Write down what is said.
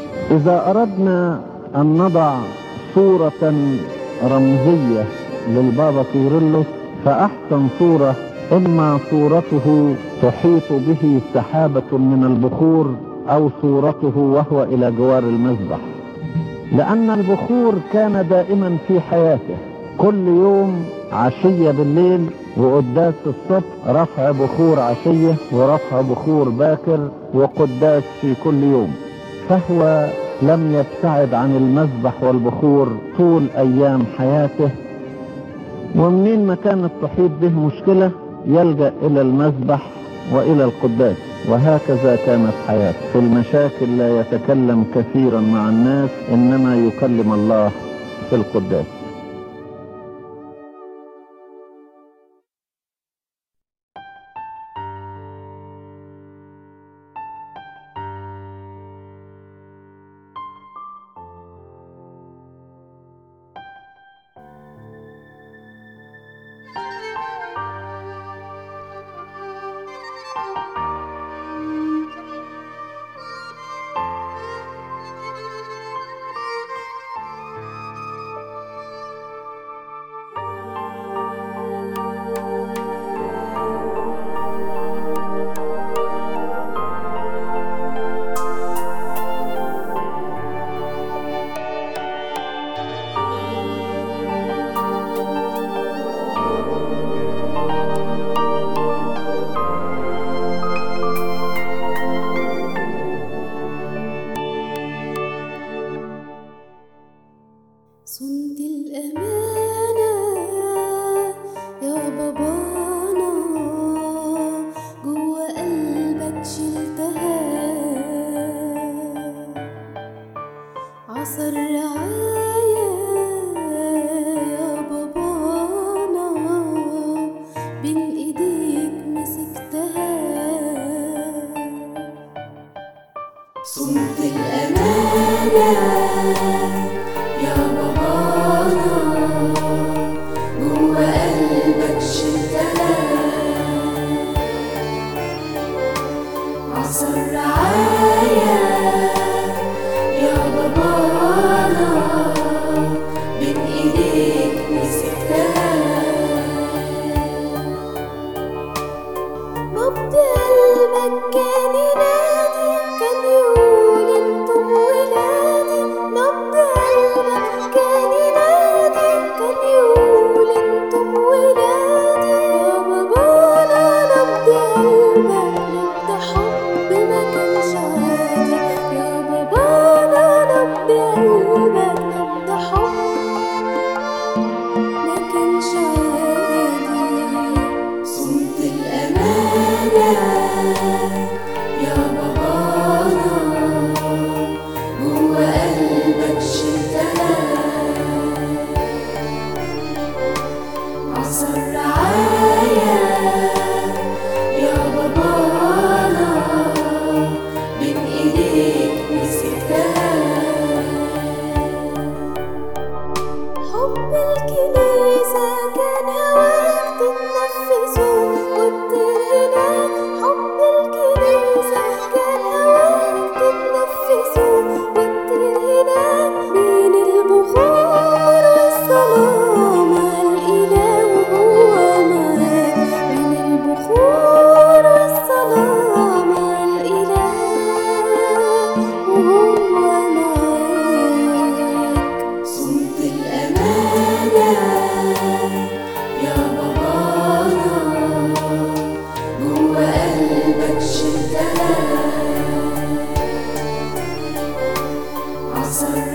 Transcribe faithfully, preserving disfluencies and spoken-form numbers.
إذا أردنا أن نضع صورة رمزية للبابا كيرلس فأحسن صورة إما صورته تحيط به سحابة من البخور أو صورته وهو إلى جوار المذبح، لأن البخور كان دائما في حياته، كل يوم عشية بالليل وقداس الصبح، رفع بخور عشية ورفع بخور باكر وقداس في كل يوم، فهو لم يبتعد عن المذبح والبخور طول أيام حياته. ومنين ما كانت تحيط به مشكلة يلجأ إلى المذبح وإلى القداس، وهكذا كانت حياته. في المشاكل لا يتكلم كثيرا مع الناس، إنما يكلم الله في القداس. صنت الأمانة يا بابانا، جوا قلبك شلتها، عصا الرعاية يا بابانا، بين ايديك مسكتها. صنت الأمانة يا بابانا، جوا قلبك شلتها، عصا الرعاية يا بابانا، بين ايديك مسكتها. نبض قلبك كان ينادي، كان يقول انتم ولادي. نبض قلبك كان ينادي، كان يقول انتم ولادي. يا بابانا نبض قلبك نبض حب ما كانش عادي. يا بابانا نبض قلبك نبض حب ما كانش عادي. صنت الأمانة يا بابانا، جوا قلبك شلتها، عصا الرعاية يا بابانا، بين ايديك مسكتها. حب الكنيسة كان هواك تتنفسه وتطير هناك. حب الكنيسة كان هواك تتنفسه وتطير هناك، بين البخور والصلاة مع الإله وهو معاك. بين البخور والصلاة مع الإله وهو معاك. صنت الأمانة يا بابانا، جوا قلبك شلتها، عصا